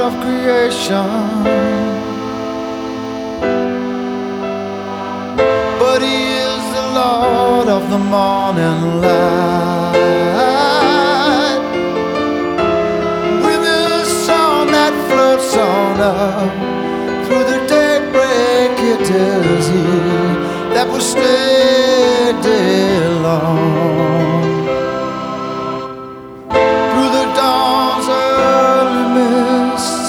of creation, but He is the Lord of the morning light. With a song that floats on up through the daybreak, it is He that will stay day long. Through the dawn's early mists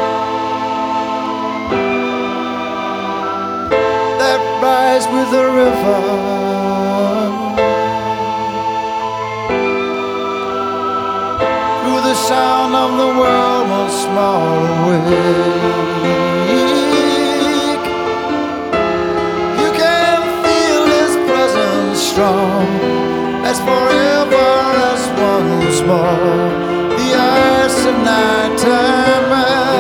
that rise with the river, through the sound of the world once more awake, you can feel His presence strong, as forever as once more the ice of nighttime